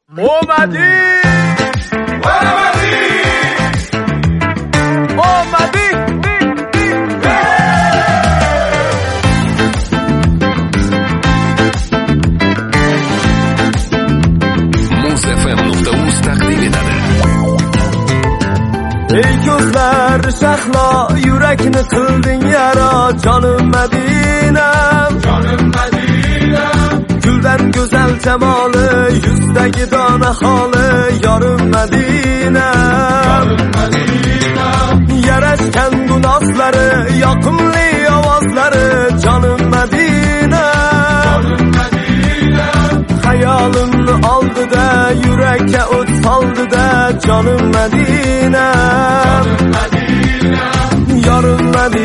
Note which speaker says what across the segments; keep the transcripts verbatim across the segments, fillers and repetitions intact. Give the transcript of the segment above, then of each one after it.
Speaker 1: اومدی اومدی اومدی
Speaker 2: muz f m nuqta uz taqdim etadi.
Speaker 1: Ey ko'zlar shahlo, yurakni qilding yaro, jonim Madinam, jonim Madinam. Guldan go'zal jamoli, yuzdagi dona holi, yorim Madinam, yorim Madinam. Yarashgan gunohlari, yoqimli ovozlari, jonim Madinam, jonim Madinam. Hayolimni oldida, yurakka o't soldida, jonim Madinam, jonim Madinam. Yorim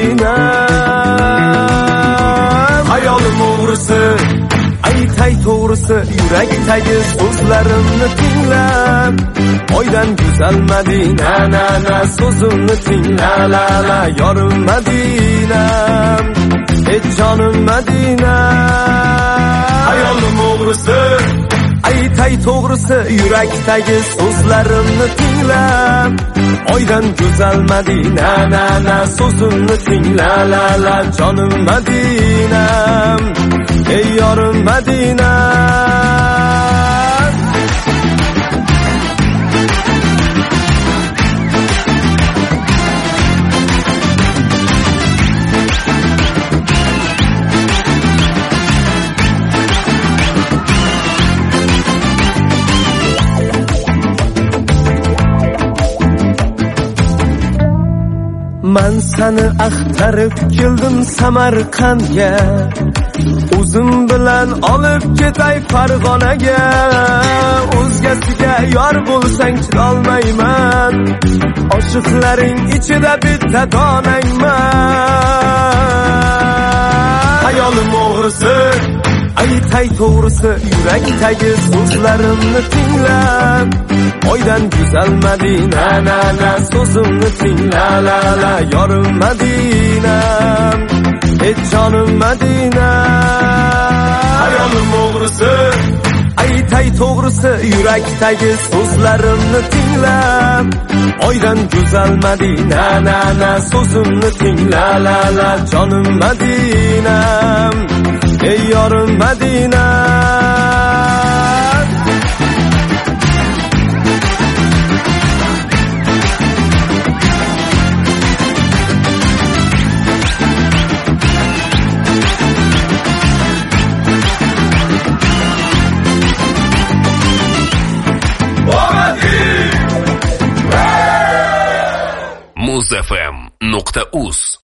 Speaker 1: Madinam. Hayolim o'g'risi, aytay to'g'risi, yurakdagi so'zlarimni tinglab, oydan go'zal Madina, na na so'zimni tingla, la la yorim Madinam, ey jonim Madina. Hayolim o'g'risi, aytay to'g'risi, yurakdagi so'zlarimni tinglab, oydan go'zal Madina, na na so'zimni tingla, la la jonim Madinam, ey yorim Madina. Man seni axtarib keldim Samarqandga, o'zim bilan olib ketay Farg'onaga. O'zgasiga yor bo'lsang chidolmayman, oshiqlaring ichida bitta donangman. Hayolim o'g'risi, aytay to'g'risi, yurakdagi so'zlarimni tinglab, oydan go'zal Madina, na na so'zimni tingla, la la yorim Madinam, ey jonim Madina. Hayolim o'g'risi, aytay to'g'risi, yurakdagi so'zlarimni tinglab, oydan go'zal Madina, na na so'zimni tingla, la la jonim Madinam, ey yorim Madina.
Speaker 2: muz f m nuqta uz